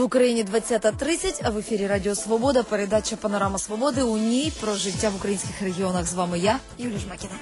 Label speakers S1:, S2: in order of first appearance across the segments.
S1: В Україні 20:30, а в ефірі Радіо Свобода передача «Панорама Свободи». У ній про життя в українських регіонах. З вами я, Юлія Жмакіна.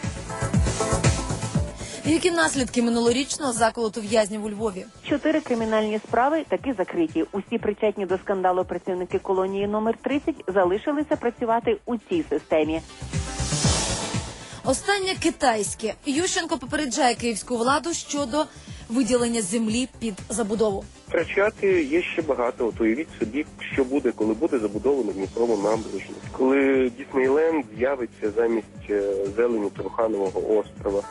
S1: Які наслідки минулорічного заколоту в'язнів у Львові?
S2: 4 кримінальні справи таки закриті. Усі причетні до скандалу працівники колонії номер 30 залишилися працювати у цій системі.
S1: Останнє китайське. Ющенко попереджає київську владу щодо виділення землі під забудову.
S3: Втрачати є ще багато. От уявіть собі, що буде, коли буде забудовано Дніпрову набережну. Коли Діснейленд з'явиться замість зелені Труханового острова.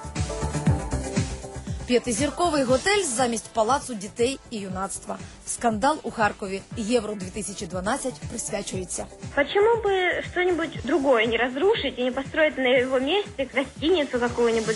S1: 5-зірковий готель замість палацу дітей і юнацтва. Скандал у Харкові. Євро-2012 присвячується.
S4: Почему бы что-нибудь другое не разрушить и не построить на его месте гостиницу какую-нибудь?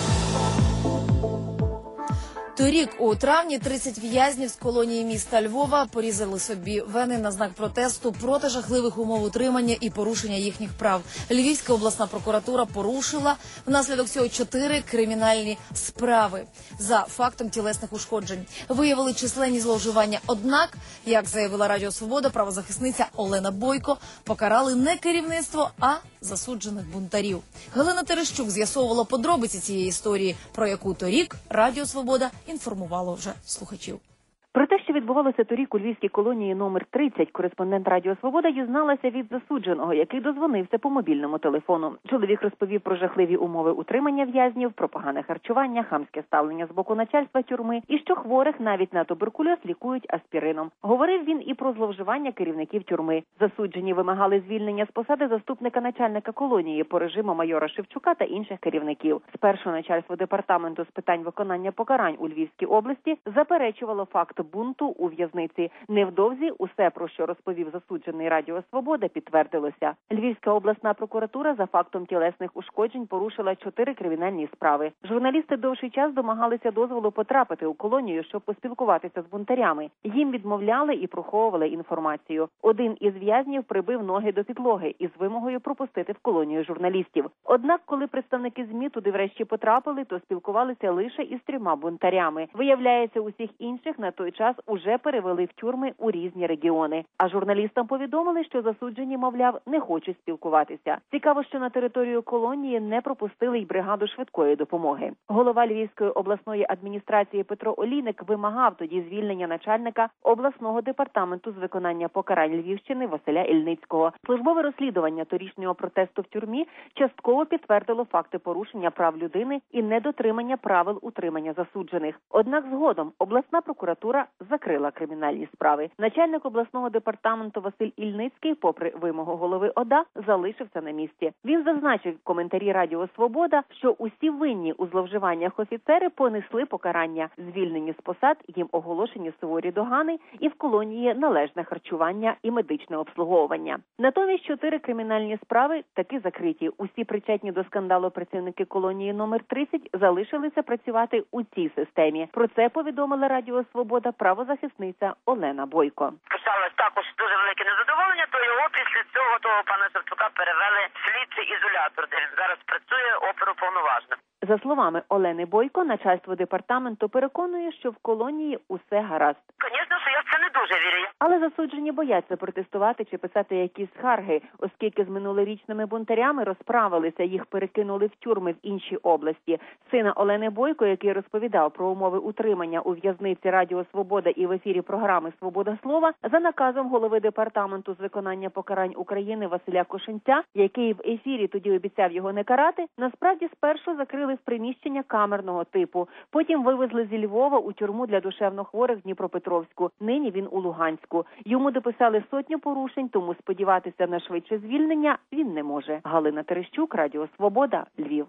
S1: Торік у травні 30 в'язнів з колонії міста Львова порізали собі вени на знак протесту проти жахливих умов утримання і порушення їхніх прав. Львівська обласна прокуратура порушила внаслідок цього 4 кримінальні справи за фактом тілесних ушкоджень. Виявили численні зловживання. Однак, як заявила Радіо Свобода, правозахисниця Олена Бойко, покарали не керівництво, а засуджених бунтарів. Галина Терещук з'ясовувала подробиці цієї історії, про яку торік Радіо Свобода інформувало вже слухачів.
S2: Про те, що відбувалося торік у львівській колонії номер 30, кореспондент Радіо Свобода дізналася від засудженого, який дозвонився по мобільному телефону. Чоловік розповів про жахливі умови утримання в'язнів, про погане харчування, хамське ставлення з боку начальства тюрми і що хворих навіть на туберкульоз лікують аспірином. Говорив він і про зловживання керівників тюрми. Засуджені вимагали звільнення з посади заступника начальника колонії по режиму майора Шевчука та інших керівників. Спершу начальство департаменту з питань виконання покарань у Львівській області заперечувало факт бунту у в'язниці. Невдовзі усе, про що розповів засуджений Радіо Свобода, підтвердилося. Львівська обласна прокуратура за фактом тілесних ушкоджень порушила 4 кримінальні справи. Журналісти довший час домагалися дозволу потрапити у колонію, щоб поспілкуватися з бунтарями. Їм відмовляли і приховували інформацію. Один із в'язнів прибив ноги до підлоги із вимогою пропустити в колонію журналістів. Однак, коли представники ЗМІ туди врешті потрапили, то спілкувалися лише із 3 бунтарями. Виявляється, усіх інших на той час уже перевели в тюрми у різні регіони. А журналістам повідомили, що засуджені, мовляв, не хочуть спілкуватися. Цікаво, що на територію колонії не пропустили й бригаду швидкої допомоги. Голова Львівської обласної адміністрації Петро Олійник вимагав тоді звільнення начальника обласного департаменту з виконання покарань Львівщини Василя Ільницького. Службове розслідування торічнього протесту в тюрмі частково підтвердило факти порушення прав людини і недотримання правил утримання засуджених. Однак згодом обласна прокуратура закрила кримінальні справи. Начальник обласного департаменту Василь Ільницький, попри вимогу голови ОДА, залишився на місці. Він зазначив в коментарі Радіо Свобода, що усі винні у зловживаннях офіцери понесли покарання. Звільнені з посад, їм оголошені суворі догани і в колонії належне харчування і медичне обслуговування. Натомість 4 кримінальні справи таки закриті. Усі причетні до скандалу працівники колонії номер 30 залишилися працювати у цій системі. Про це повідомила Радіо Свобода правозахисниця Олена Бойко.
S5: Писалось також дуже велике незадоволення, то його після цього того пана Шевчука перевели в слідчий ізолятор, де він зараз працює оперуповноваженим.
S2: За словами Олени Бойко, начальство департаменту переконує, що в колонії усе гаразд.
S5: Звісно, що я в це не дуже вірю.
S2: Але засуджені бояться протестувати чи писати якісь скарги, оскільки з минулорічними бунтарями розправилися, їх перекинули в тюрми в іншій області. Сина Олени Бойко, який розповідав про умови утримання у в'язниці Радіо Свобода і в ефірі програми «Свобода слова», за наказом голови департаменту з виконання покарань України Василя Кошенця, який в ефірі тоді обіцяв його не карати, насправді спершу закрили в приміщення камерного типу. Потім вивезли зі Львова у тюрму для душевнохворих в Дніпропетровську. Нині він у Луганську. Йому дописали 100 порушень, тому сподіватися на швидше звільнення він не може. Галина Терещук, Радіо Свобода, Львів.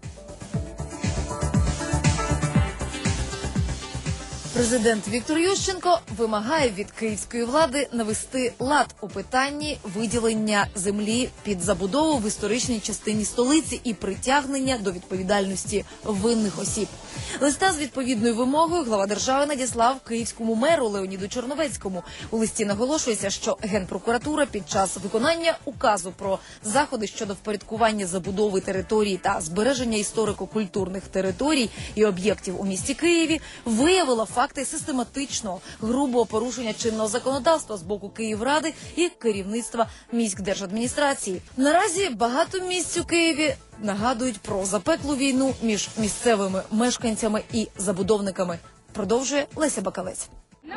S1: Президент Віктор Ющенко вимагає від київської влади навести лад у питанні виділення землі під забудову в історичній частині столиці і притягнення до відповідальності винних осіб. Листа з відповідною вимогою глава держави надіслав київському меру Леоніду Черновецькому. У листі наголошується, що Генпрокуратура під час виконання указу про заходи щодо впорядкування забудови територій та збереження історико-культурних територій і об'єктів у місті Києві виявила факт факти систематичного, грубого порушення чинного законодавства з боку Київради і керівництва міськдержадміністрації. Наразі багато місць у Києві нагадують про запеклу війну між місцевими мешканцями і забудовниками. Продовжує Леся Бакалець.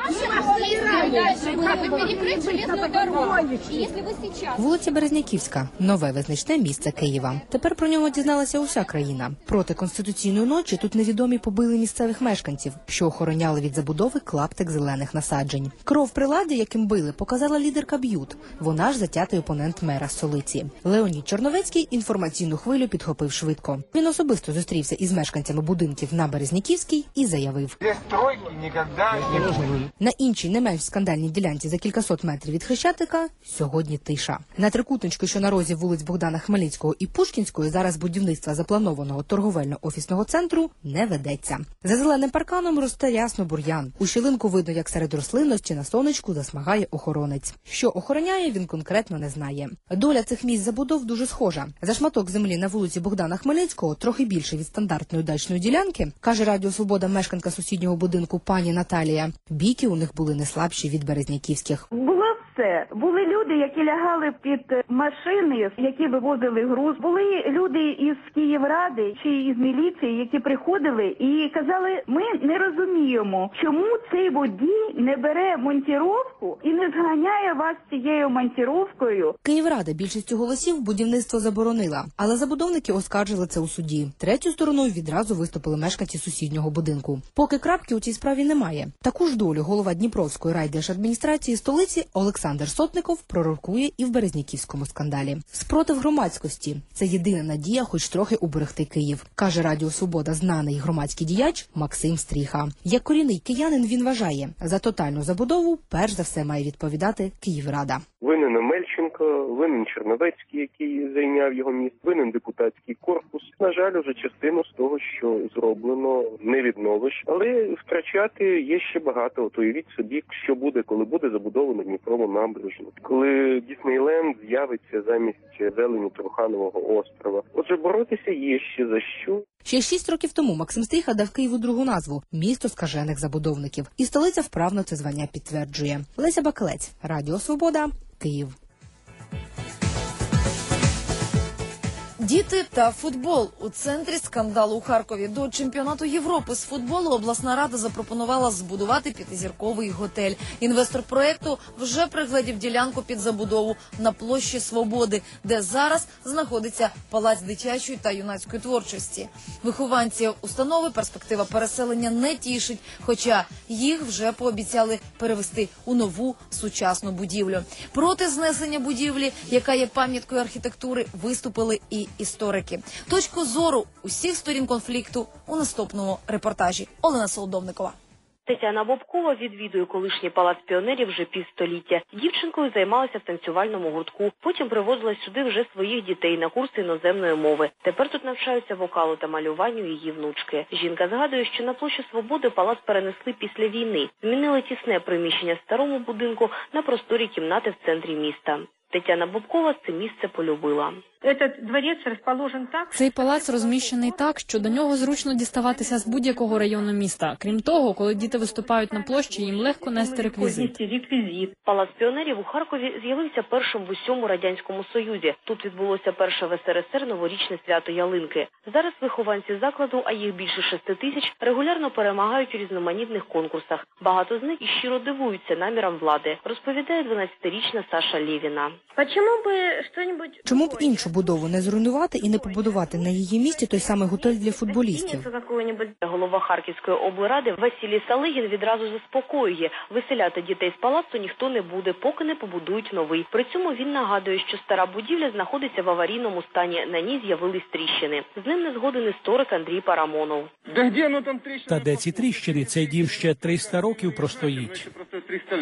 S6: Вулиця Березняківська – нове визначне місце Києва. Тепер про нього дізналася уся країна. Проти Конституційної ночі тут невідомі побили місцевих мешканців, що охороняли від забудови клаптик зелених насаджень. Кров приладдя, яким били, показала лідерка Б'ют. Вона ж затятий опонент мера столиці. Леонід Чорновецький інформаційну хвилю підхопив швидко. Він особисто зустрівся із мешканцями будинків на Березняківській і заявив: на іншій, не менш скандальній ділянці за кількасот метрів від Хрещатика сьогодні тиша. На трикутничку, що на розі вулиць Богдана Хмельницького і Пушкінської, зараз будівництва запланованого торговельно-офісного центру не ведеться. За зеленим парканом росте рясно бур'ян. У щілинку видно, як серед рослинності на сонечку засмагає охоронець. Що охороняє, він конкретно не знає. Доля цих місць забудов дуже схожа. За шматок землі на вулиці Богдана Хмельницького, трохи більше від стандартної дачної ділянки, каже Радіо Свобода мешканка сусіднього будинку пані Наталія, бійки у них були не слабші від березняківських.
S7: Було все. Були люди, які лягали під машини, які вивозили груз. Були люди із Київради чи із міліції, які приходили і казали: ми не розуміємо, чому цей водій не бере монтіровку і не зганяє вас цією монтіровкою.
S6: Київрада більшістю голосів будівництво заборонила, але забудовники оскаржили це у суді. Третю стороною відразу виступили мешканці сусіднього будинку. Поки крапки у цій справі немає. Таку ж долю голова Дніпровської райдержадміністрації столиці Олександр Сотников пророкує і в Березняківському скандалі. Спротив громадськості – це єдина надія хоч трохи уберегти Київ, каже Радіо Свобода знаний громадський діяч Максим Стріха. Як корінний киянин він вважає, за тотальну забудову перш за все має відповідати Київрада.
S3: Винен Омельченко, винен Черновецький, який зайняв його місце, винен депутатський корпус. На жаль, уже частину з того, що зроблено, не відновиш. Але втрачати є ще багато. От уявіть собі, що буде, коли буде забудовано Дніпрову набережну. Коли Діснейленд з'явиться замість зелені Труханового острова. Отже, боротися є ще за що.
S6: Ще 6 років тому Максим Стріха дав Києву другу назву – місто скажених забудовників. І столиця вправно це звання підтверджує. Леся Бакалець, Радіо Свобода, Київ.
S1: Діти та футбол. У центрі скандалу у Харкові. До чемпіонату Європи з футболу обласна рада запропонувала збудувати 5-зірковий готель. Інвестор проєкту вже пригледів ділянку під забудову на площі Свободи, де зараз знаходиться Палац дитячої та юнацької творчості. Вихованців установи перспектива переселення не тішить, хоча їх вже пообіцяли перевести у нову сучасну будівлю. Проти знесення будівлі, яка є пам'яткою архітектури, виступили і історики. Точку зору усіх сторін конфлікту у наступному репортажі. Олена Солодовникова.
S8: Тетяна Бобкова відвідує колишній палац піонерів вже півстоліття. Дівчинкою займалася в танцювальному гуртку. Потім привозила сюди вже своїх дітей на курси іноземної мови. Тепер тут навчаються вокалу та малюванню її внучки. Жінка згадує, що на площу Свободи палац перенесли після війни. Змінили тісне приміщення в старому будинку на просторі кімнати в центрі міста. Тетяна Бобкова це місце полюбила.
S9: Цей палац розміщений так, що до нього зручно діставатися з будь-якого району міста. Крім того, коли діти виступають на площі, їм легко нести реквізит.
S8: Палац піонерів у Харкові з'явився першим в усьому Радянському Союзі. Тут відбулося перше в СРСР новорічне свято ялинки. Зараз вихованці закладу, а їх більше 6 тисяч, регулярно перемагають у різноманітних конкурсах. Багато з них і щиро дивуються намірам влади, розповідає 12-річна Саша Лєвіна.
S6: Чому б іншу будову не зруйнувати і не побудувати на її місці той самий готель для футболістів?
S8: Голова Харківської облради Василій Салигін відразу заспокоює. Виселяти дітей з палацу ніхто не буде, поки не побудують новий. При цьому він нагадує, що стара будівля знаходиться в аварійному стані. На ній з'явились тріщини. З ним не згоден історик Андрій Парамонов.
S10: Та де ці тріщини? Цей дім ще 300 років простоїть.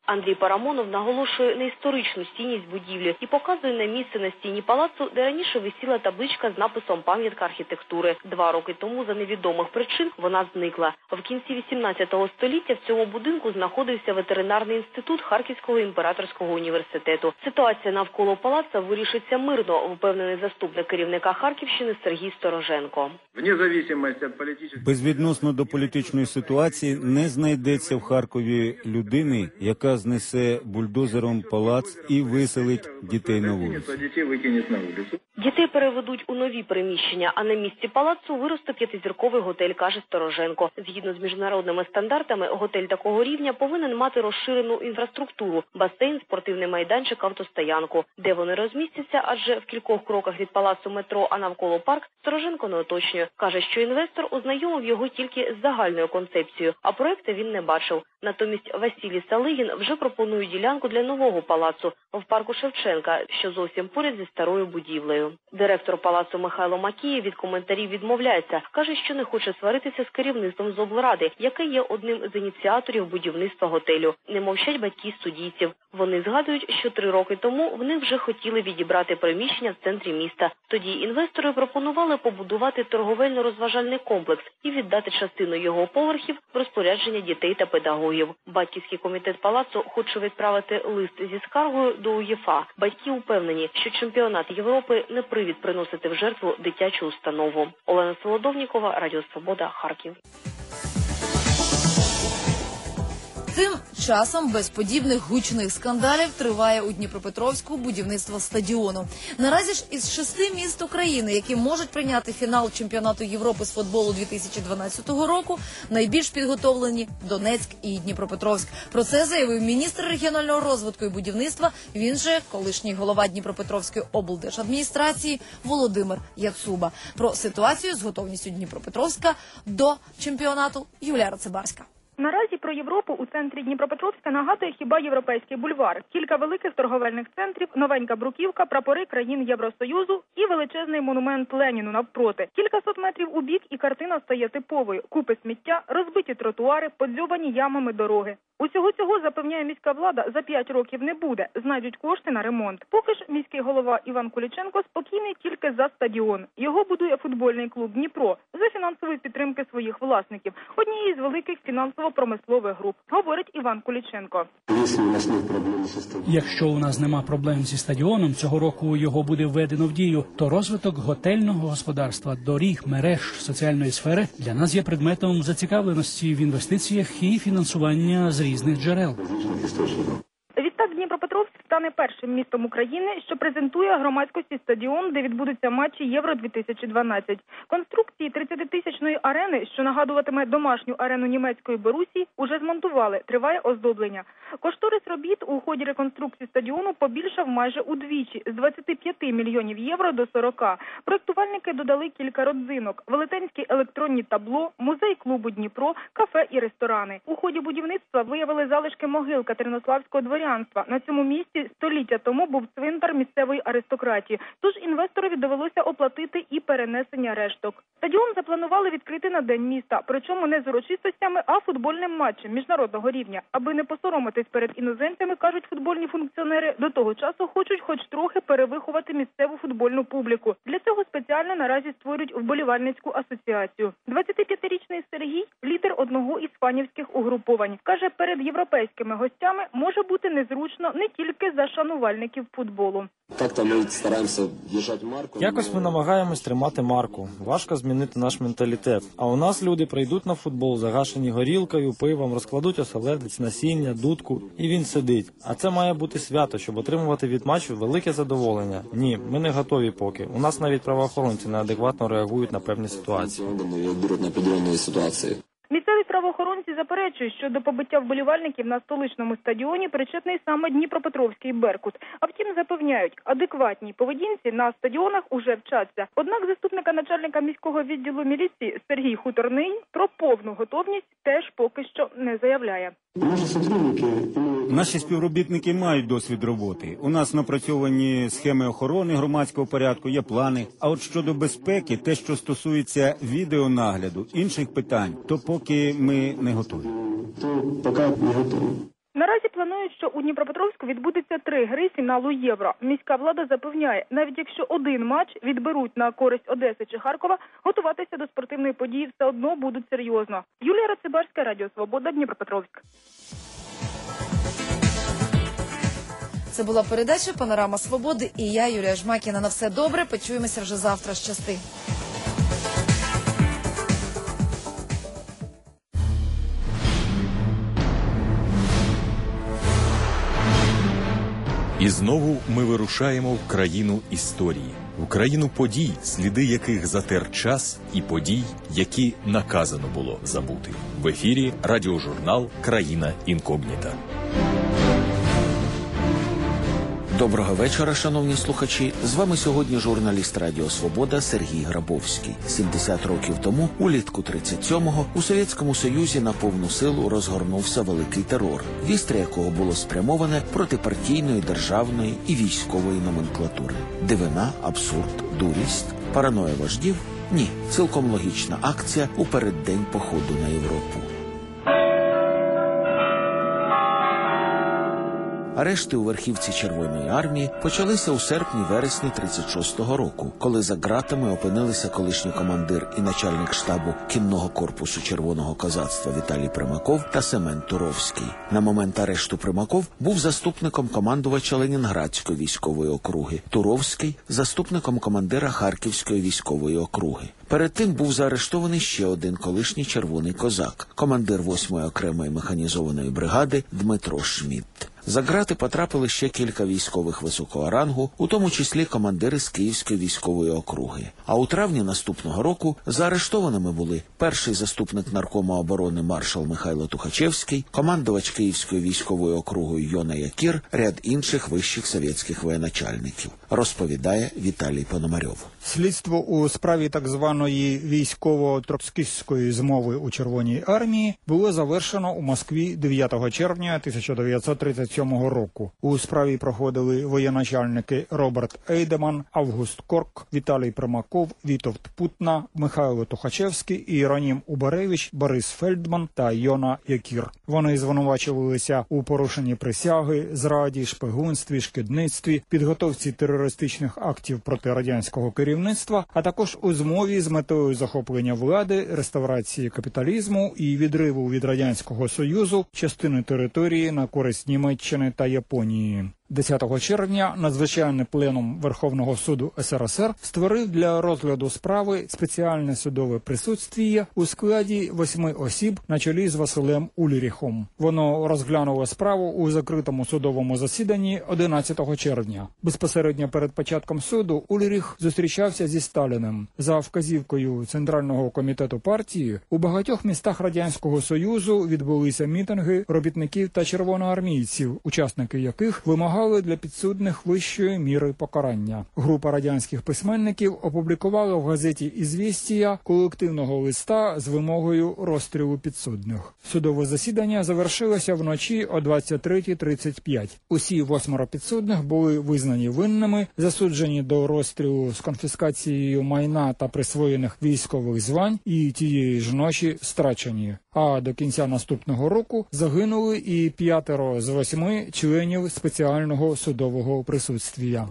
S8: Андрій Парамонов наголошує на історичну стійність будівлі і показує на місце на стіні палацу, де раніше висіла табличка з написом «Пам'ятка архітектури». 2 роки тому за невідомих причин вона зникла. В кінці 18 століття в цьому будинку знаходився ветеринарний інститут Харківського імператорського університету. Ситуація навколо палаца вирішиться мирно, впевнений заступник керівника Харківщини Сергій Стороженко.
S10: Безвідносно до політичної ситуації не знайдеться в Харкові людини, яка знесе бульдозером палац і виселить дітей на вулицю.
S8: Дітей переведуть у нові приміщення, а на місці палацу виросте 5-зірковий готель, каже Стороженко. Згідно з міжнародними стандартами, готель такого рівня повинен мати розширену інфраструктуру – басейн, спортивний майданчик, автостоянку. Де вони розмістяться, адже в кількох кроках від палацу метро, а навколо парк, Стороженко не уточнює. Каже, що інвестор ознайомив його тільки з загальною концепцією, а проекти він не бачив. Натомість Василій Салигін вже пропонує ділянку для нового палацу в парку Шевченка, що зовсім поряд зі старою будівлею. Директор палацу Михайло Макієв від коментарів відмовляється. Каже, що не хоче сваритися з керівництвом з облради, яке є одним з ініціаторів будівництва готелю. Не мовчать батьки студійців. Вони згадують, що 3 роки тому вони вже хотіли відібрати приміщення в центрі міста. Тоді інвестори пропонували побудувати торговельно-розважальний комплекс і віддати частину його поверхів в розпорядження дітей та педагогів. Батьківський комітет палацу хоче відправити лист зі скаргою до УЄФА. Батьки упевнені, що чемпіонат Європи не привід приносити в жертву дитячу установу. Олена Солодовнікова, Радіо Свобода, Харків.
S1: Тим часом без подібних гучних скандалів триває у Дніпропетровську будівництво стадіону. Наразі ж із 6 міст України, які можуть прийняти фінал чемпіонату Європи з футболу 2012 року, найбільш підготовлені Донецьк і Дніпропетровськ. Про це заявив міністр регіонального розвитку і будівництва, він же колишній голова Дніпропетровської облдержадміністрації Володимир Яцуба. Про ситуацію з готовністю Дніпропетровська до чемпіонату Юлія Рацибарська.
S11: Наразі про Європу у центрі Дніпропетровська нагадує хіба Європейський бульвар. Кілька великих торговельних центрів, новенька бруківка, прапори країн Євросоюзу і величезний монумент Леніну навпроти. Кількасот метрів у бік і картина стає типовою. Купи сміття, розбиті тротуари, подзьобані ямами дороги. Усього цього, запевняє міська влада, за 5 років не буде. Знайдуть кошти на ремонт. Поки ж міський голова Іван Куліченко спокійний тільки за стадіон. Його будує футбольний клуб «Дніпро» за фінансової підтримки своїх власників. Однієї з великих фінансово-промислових груп, говорить Іван Куліченко.
S12: Якщо у нас нема проблем зі стадіоном, цього року його буде введено в дію, то розвиток готельного господарства, доріг, мереж, соціальної сфери для нас є предметом зацікавленості в інвестиціях і фінансування з різних джерел.
S11: Відтак Дніпропетровськ стане першим містом України, що презентує громадськості стадіон, де відбудуться матчі Євро-2012. Конструкції 30-тисячної арени, що нагадуватиме домашню арену німецької Борусії, уже змонтували, триває оздоблення. Кошторис робіт у ході реконструкції стадіону побільшав майже удвічі, з 25 мільйонів євро до 40. Проєктувальники додали кілька родзинок – велетенські електронні табло, музей клубу «Дніпро», кафе і ресторани. У ході будівництва виявили залишки могил катеринославського дворянства. На цьому місці століття тому був цвинтар місцевої аристократії, тож інвесторові довелося оплатити і перенесення решток. Стадіон запланували відкрити на День міста, причому не з урочистостями, а футбольним матчем міжнародного рівня. Аби не посоромитись перед іноземцями, кажуть футбольні функціонери, до того часу хочуть хоч трохи перевиховати місцеву футбольну публіку. Для цього спеціально наразі створюють вболівальницьку асоціацію. 25-річний Сергій – лідер одного із фанівських угруповань. Каже, перед європейськими гостями може бути незручно не тільки за шанувальників футболу.
S13: Якось ми намагаємось тримати марку. Важко змінити наш менталітет. А у нас люди прийдуть на футбол, загашені горілкою, пивом, розкладуть оселедець, насіння, дудку, і він сидить. А це має бути свято, щоб отримувати від матчу велике задоволення. Ні, ми не готові поки. У нас навіть правоохоронці неадекватно реагують на певні ситуації.
S11: Місцеві правоохоронці заперечують, що до побиття вболівальників на столичному стадіоні причетний саме Дніпропетровський «Беркут». А втім, запевняють, адекватній поведінці на стадіонах уже вчаться. Однак заступника начальника міського відділу міліції Сергій Хуторний про повну готовність теж поки що не заявляє.
S10: Наші співробітники мають досвід роботи. У нас напрацьовані схеми охорони громадського порядку, є плани. А от щодо безпеки, те, що стосується відеонагляду, інших питань, то поки ми не готові.
S11: Наразі планують, що у Дніпропетровську відбудеться 3 гри фіналу Євро. Міська влада запевняє, навіть якщо один матч відберуть на користь Одеси чи Харкова, готуватися до спортивної події все одно будуть серйозно. Юлія Рацибарська, Радіо Свобода, Дніпропетровськ.
S1: Це була передача «Панорама Свободи» і я, Юлія Жмакіна. На все добре, почуємося вже завтра. Щасти.
S14: І знову ми вирушаємо в країну історії, в країну подій, сліди яких затер час, і подій, які наказано було забути. В ефірі радіожурнал «Країна інкогніта».
S15: Доброго вечора, шановні слухачі. З вами сьогодні журналіст Радіо Свобода Сергій Грабовський. 70 років тому, улітку 37-го, у Совєтському Союзі на повну силу розгорнувся великий терор, вістря якого було спрямоване проти партійної, державної і військової номенклатури. Дивина, абсурд, дурість, параноя вождів? Ні, цілком логічна акція у переддень походу на Європу. Арешти у верхівці Червоної армії почалися у серпні-вересні 36-го року, коли за ґратами опинилися колишній командир і начальник штабу кінного корпусу Червоного козацтва Віталій Примаков та Семен Туровський. На момент арешту Примаков був заступником командувача Ленінградської військової округи, Туровський – заступником командира Харківської військової округи. Перед тим був заарештований ще один колишній червоний козак, командир 8-ї окремої механізованої бригади Дмитро Шмідт. За ґрати потрапили ще кілька військових високого рангу, у тому числі командири з Київської військової округи. А у травні наступного року заарештованими були перший заступник наркома оборони маршал Михайло Тухачевський, командувач Київською військовою округою Йона Якір, ряд інших вищих совєтських воєначальників, розповідає Віталій Пономарьов.
S16: Слідство у справі так званої військово-троцкістської змови у Червоній армії було завершено у Москві 9 червня 1937 року. У справі проходили воєначальники Роберт Ейдеман, Август Корк, Віталій Примаков, Вітовт Путна, Михайло Тухачевський, Іеронім Убаревич, Борис Фельдман та Йона Якір. Вони звинувачувалися у порушенні присяги, зраді, шпигунстві, шкідництві, підготовці терористичних актів проти радянського керівництва, а також у змові з метою захоплення влади, реставрації капіталізму і відриву від Радянського Союзу частини території на користь Німеччини та Японії. 10 червня надзвичайний пленум Верховного суду СРСР створив для розгляду справи спеціальне судове присутствіє у складі 8 осіб на чолі з Василем Ульріхом. Воно розглянуло справу у закритому судовому засіданні 11 червня. Безпосередньо перед початком суду Ульріх зустрічався зі Сталіним. За вказівкою Центрального комітету партії у багатьох містах Радянського Союзу відбулися мітинги робітників та червоноармійців, учасники яких вимагали для підсудних вищої міри покарання. Група радянських письменників опублікувала в газеті «Ізвістія» колективного листа з вимогою розстрілу підсудних. Судове засідання завершилося вночі о 23:35. Усі 8 підсудних були визнані винними, засуджені до розстрілу з конфіскацією майна та присвоєних військових звань і тієї ж ночі страчені. А до кінця наступного року загинули і 5 з 8 членів спеціального судового присутствія.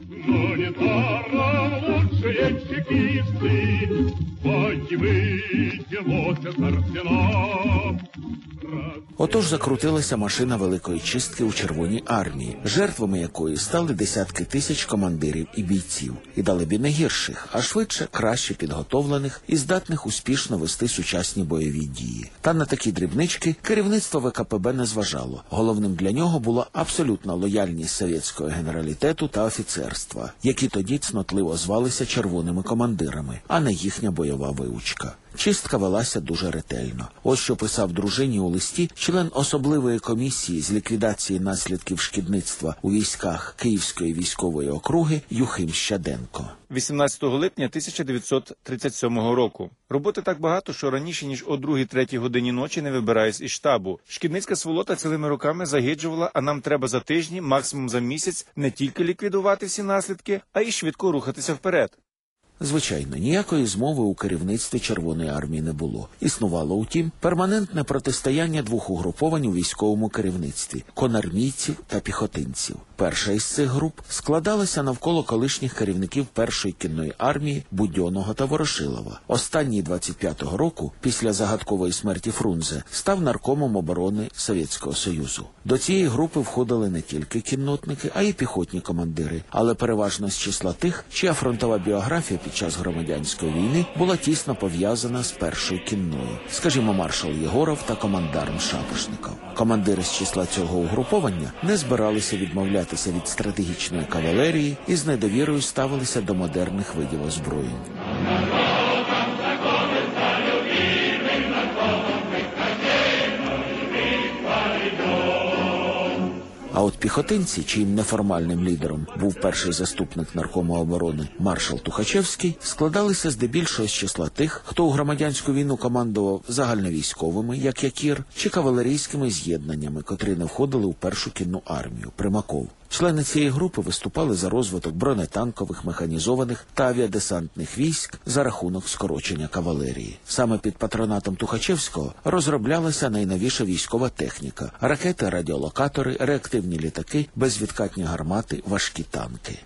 S15: Отож закрутилася машина великої чистки у Червоній армії, жертвами якої стали десятки тисяч командирів і бійців. І далебі не гірших, а швидше краще підготовлених і здатних успішно вести сучасні бойові дії. Та на такі дрібнички керівництво ВКПБ не зважало. Головним для нього була абсолютна лояльність совєтського генералітету та офіцерства, які тоді цнотливо звалися червоними командирами, а не їхня бойова виучка. Чистка велася дуже ретельно. Ось що писав дружині у листі член особливої комісії з ліквідації наслідків шкідництва у військах Київської військової округи Юхим Щаденко.
S17: 18 липня 1937 року. Роботи так багато, що раніше, ніж о 2-3 годині ночі не вибираюсь із штабу. Шкідницька сволота цілими роками загиджувала, а нам треба за тижні, максимум за місяць, не тільки ліквідувати всі наслідки, а й швидко рухатися вперед.
S15: Звичайно, ніякої змови у керівництві Червоної армії не було. Існувало, утім, перманентне протистояння двох угруповань у військовому керівництві – конармійців та піхотинців. Перша із цих груп складалася навколо колишніх керівників першої кінної армії Будьонного та Ворошилова. Останній 25-го року, після загадкової смерті Фрунзе, став наркомом оборони Совєтського Союзу. До цієї групи входили не тільки кіннотники, а й піхотні командири, але переважно з числа тих, чия фронтова біографія під час громадянської війни була тісно пов'язана з першою кінною. Скажімо, маршал Єгоров та командарм Шапошников. Командири з числа цього угруповання не збиралися відмовлятися від стратегічної кавалерії і з недовірою ставилися до модерних видів озброєнь. А от піхотинці, чиїм неформальним лідером був перший заступник наркома оборони маршал Тухачевський, складалися здебільшого з числа тих, хто у громадянську війну командував загальновійськовими, як Якір, чи кавалерійськими з'єднаннями, котрі не входили у першу кінну армію – Примаков. Члени цієї групи виступали за розвиток бронетанкових, механізованих та авіадесантних військ за рахунок скорочення кавалерії. Саме під патронатом Тухачевського розроблялася найновіша військова техніка – ракети, радіолокатори, реактивні літаки, безвідкатні гармати, важкі танки.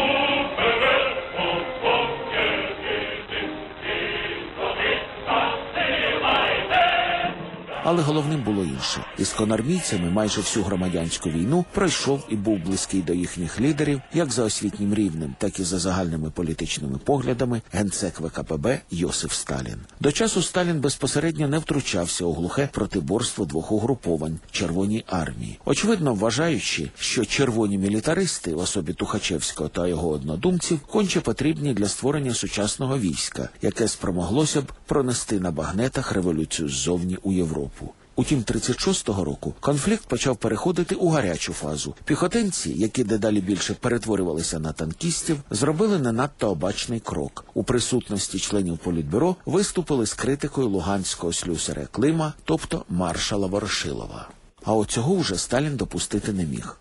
S15: Але головним було інше. Із конармійцями майже всю громадянську війну пройшов і був близький до їхніх лідерів, як за освітнім рівнем, так і за загальними політичними поглядами, генсек ВКПБ Йосиф Сталін. До часу Сталін безпосередньо не втручався у глухе протиборство двох угруповань – Червоній армії. Очевидно, вважаючи, що червоні мілітаристи, в особі Тухачевського та його однодумців, конче потрібні для створення сучасного війська, яке спромоглося б пронести на багнетах революцію ззовні у Європу. Утім, 36-го року конфлікт почав переходити у гарячу фазу. Піхотинці, які дедалі більше перетворювалися на танкістів, зробили не надто обачний крок. У присутності членів Політбюро виступили з критикою луганського слюсаря Клима, тобто маршала Ворошилова. А от цього вже Сталін допустити не міг.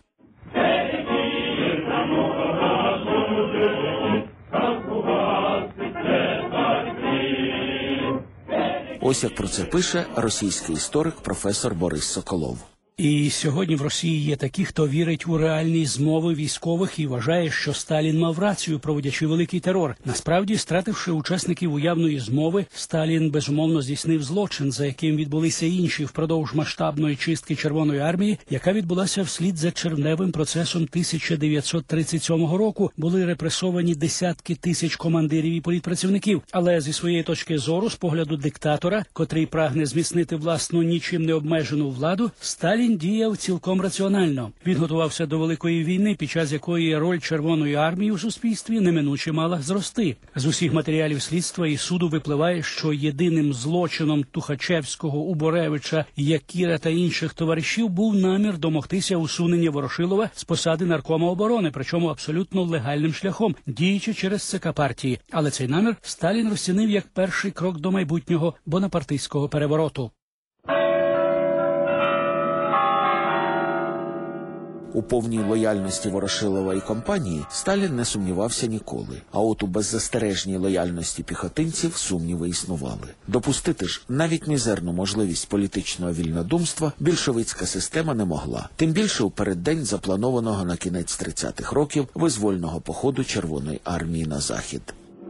S15: Ось як про це пише російський історик професор Борис Соколов.
S12: І сьогодні в Росії є такі, хто вірить у реальні змови військових і вважає, що Сталін мав рацію, проводячи великий терор. Насправді, стративши учасників уявної змови, Сталін безумовно здійснив злочин, за яким відбулися інші впродовж масштабної чистки Червоної армії, яка відбулася вслід за червневим процесом 1937 року. Були репресовані десятки тисяч командирів і політпрацівників. Але зі своєї точки зору, з погляду диктатора, котрий прагне зміцнити власну нічим не обмежену владу, Сталін діяв цілком раціонально. Він готувався до Великої війни, під час якої роль Червоної армії у суспільстві неминуче мала зрости. З усіх матеріалів слідства і суду випливає, що єдиним злочином Тухачевського, Уборевича, Якіра та інших товаришів був намір домогтися усунення Ворошилова з посади наркома оборони, причому абсолютно легальним шляхом, діючи через ЦК партії. Але цей намір Сталін розцінив як перший крок до майбутнього бонапартистського перевороту.
S15: У повній лояльності Ворошилова і компанії Сталін не сумнівався ніколи. А от у беззастережній лояльності піхотинців сумніви існували. Допустити ж навіть мізерну можливість політичного вільнодумства більшовицька система не могла. Тим більше у переддень запланованого на кінець 30-х років визвольного походу Червоної армії на Захід.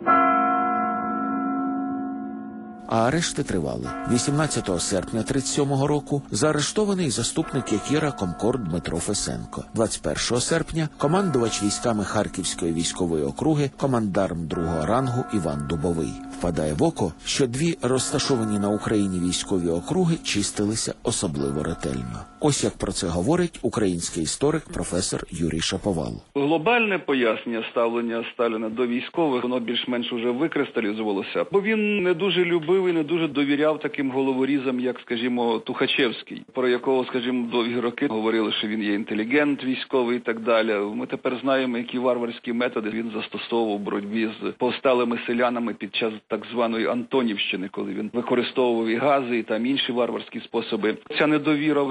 S15: А арешти тривали. 18 серпня 37-го року заарештований заступник Якіра комкор Дмитро Фесенко. 21 серпня командувач військами Харківської військової округи, командарм 2-го рангу Іван Дубовий. Впадає в око, що дві розташовані на Україні військові округи чистилися особливо ретельно. Ось як про це говорить український історик професор Юрій Шаповал.
S18: Глобальне пояснення ставлення Сталіна до військових, воно більш-менш уже викристалізувалося, бо він не дуже любив і не дуже довіряв таким головорізам, як, скажімо, Тухачевський, про якого, скажімо, довгі роки говорили, що він є інтелігент військовий і так далі. Ми тепер знаємо, які варварські методи він застосовував у боротьбі з повсталими селянами під час так званої Антонівщини, коли він використовував і гази, і там інші варварські способи. Ця недовіра викликала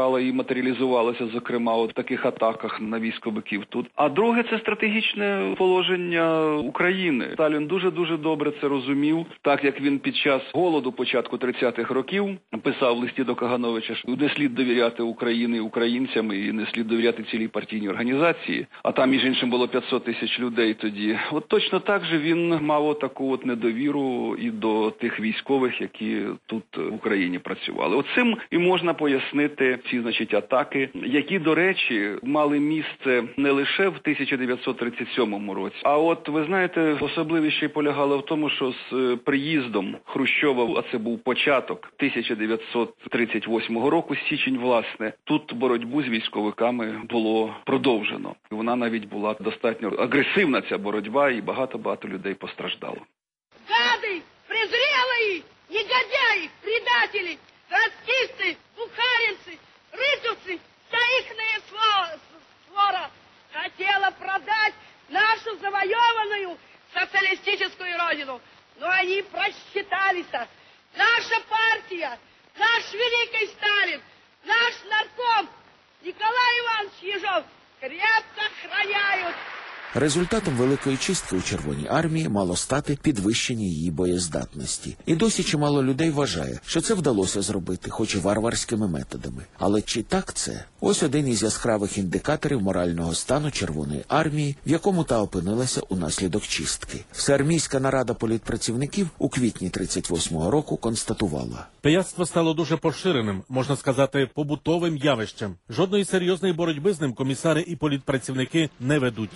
S18: грала і матеріалізувалася, зокрема, у таких атаках на військовиків тут. А друге – це стратегічне положення України. Сталін дуже-дуже добре це розумів, так як він під час голоду початку 30-х років писав в листі до Кагановича, що не слід довіряти Україні українцям і не слід довіряти цілій партійній організації. А там, між іншим, було 500 тисяч людей тоді. От точно так же він мав таку недовіру і до тих військових, які тут в Україні працювали. Оцим і можна пояснити ці, атаки, які, до речі, мали місце не лише в 1937 році. А от, ви знаєте, особливість ще й полягала в тому, що з приїздом Хрущова, а це був початок 1938 року, січень, власне, тут боротьбу з військовиками було продовжено. Вона навіть була достатньо агресивна, ця боротьба, і багато-багато людей постраждало.
S19: Гады, презрелые, негодяи, предатели, расисты, бухаринцы, рыцарцы, вся ихная свора хотела продать нашу завоеванную социалистическую родину. Но они просчитались. Наша партия, наш великий Сталин, наш нарком Николай Иванович Ежов крепко охраняют.
S15: Результатом Великої чистки у Червоній армії мало стати підвищення її боєздатності. І досі чимало людей вважає, що це вдалося зробити, хоч і варварськими методами. Але чи так це? Ось один із яскравих індикаторів морального стану Червоної армії, в якому та опинилася унаслідок чистки. Всеармійська нарада політпрацівників у квітні 1938 року констатувала:
S20: пияцтво стало дуже поширеним, можна сказати, побутовим явищем. Жодної серйозної боротьби з ним комісари і політпрацівники не ведуть.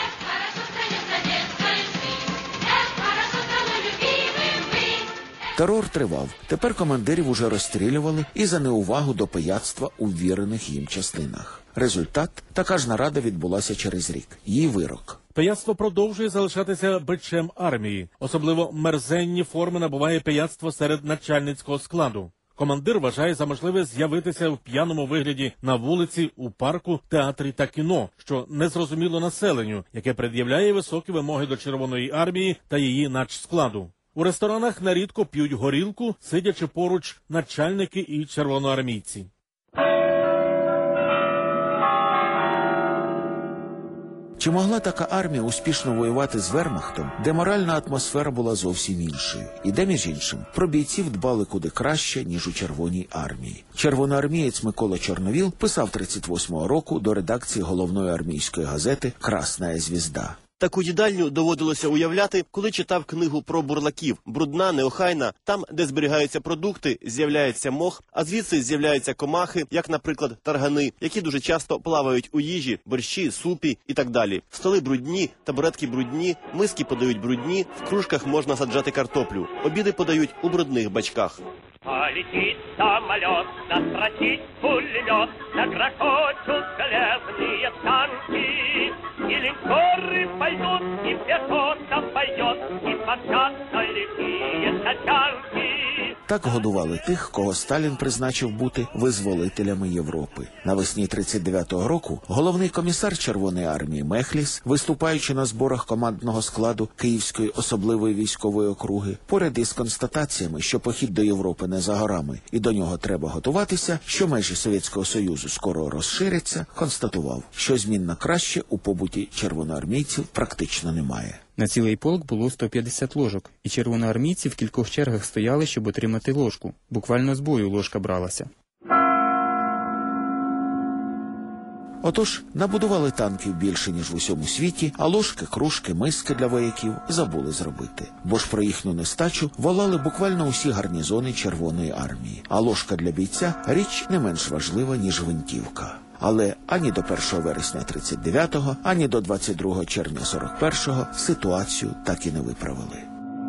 S15: Терор тривав. Тепер командирів уже розстрілювали і за неувагу до пияцтва у ввірених їм частинах. Результат – така ж нарада відбулася через рік. Її вирок.
S20: Пияцтво продовжує залишатися бичем армії. Особливо мерзенні форми набуває пияцтво серед начальницького складу. Командир вважає за можливе з'явитися в п'яному вигляді на вулиці, у парку, театрі та кіно, що незрозуміло населенню, яке пред'являє високі вимоги до Червоної армії та її начскладу. У ресторанах нерідко п'ють горілку, сидячи поруч начальники і червоноармійці.
S15: Чи могла така армія успішно воювати з вермахтом, де моральна атмосфера була зовсім іншою? І де, між іншим, про бійців дбали куди краще, ніж у Червоній армії. Червоноармієць Микола Чорновіл писав 38-го року до редакції головної армійської газети «Красная звізда».
S21: Таку їдальню доводилося уявляти, коли читав книгу про бурлаків. Брудна, неохайна. Там, де зберігаються продукти, з'являється мох, а звідси з'являються комахи, як, наприклад, таргани, які дуже часто плавають у їжі, борщі, супі і так далі. Столи брудні, табуретки брудні, миски подають брудні, в кружках можна саджати картоплю. Обіди подають у брудних бачках.
S22: Полетит самолет, застрочит пулемет, загрохочут железные танки, и линкоры пойдут, и пехота поет, и помчатся лихие тачанки.
S15: Так годували тих, кого Сталін призначив бути визволителями Європи. Навесні 39-го року головний комісар Червоної армії Мехліс, виступаючи на зборах командного складу Київської особливої військової округи, поряд із констатаціями, що похід до Європи не за горами і до нього треба готуватися, що межі Совєтського Союзу скоро розширяться, констатував, що змін на краще у побуті червоноармійців практично немає.
S23: На цілий полк було 150 ложок, і червоноармійці в кількох чергах стояли, щоб отримати ложку. Буквально з бою ложка бралася.
S15: Отож, набудували танків більше, ніж в усьому світі, а ложки, кружки, миски для вояків забули зробити. Бо ж про їхню нестачу волали буквально усі гарнізони Червоної армії. А ложка для бійця – річ не менш важлива, ніж гвинтівка. Але ані до 1 вересня 39-го, ані до 22 червня 41-го ситуацію так і не виправили.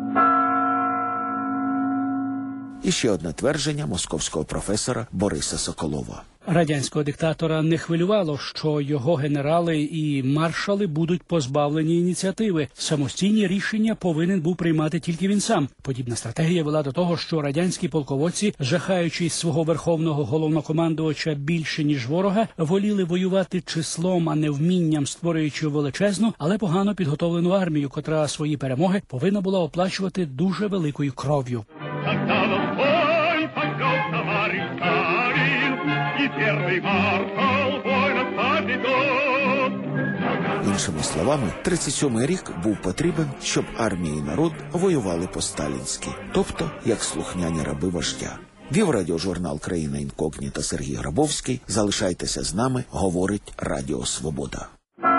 S15: І ще одне твердження московського професора Бориса Соколова.
S12: Радянського диктатора не хвилювало, що його генерали і маршали будуть позбавлені ініціативи. Самостійні рішення повинен був приймати тільки він сам. Подібна стратегія вела до того, що радянські полководці, жахаючись свого верховного головнокомандувача більше, ніж ворога, воліли воювати числом, а не вмінням, створюючи величезну, але погано підготовлену армію, котра свої перемоги повинна була оплачувати дуже великою кров'ю.
S22: И
S2: первый маршал воинов поведет.
S15: Іншими словами, 37-й рік був потрібен, щоб армія і народ воювали по-сталінськи, тобто як слухняні раби вождя. Вів радіожурнал «Країна інкогніта» Сергій Грабовський. Залишайтеся з нами, говорить Радіо Свобода.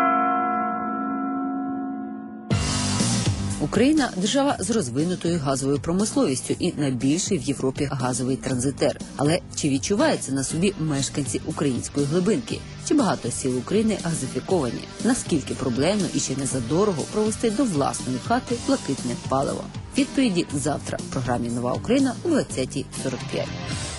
S4: Україна – держава з розвинутою газовою промисловістю і найбільший в Європі газовий транзитер. Але чи відчуваються на собі мешканці української глибинки? Чи багато сіл України газифіковані? Наскільки проблемно і чи не задорого провести до власної хати блакитне паливо? Відповіді завтра в програмі «Нова Україна» о 20:45.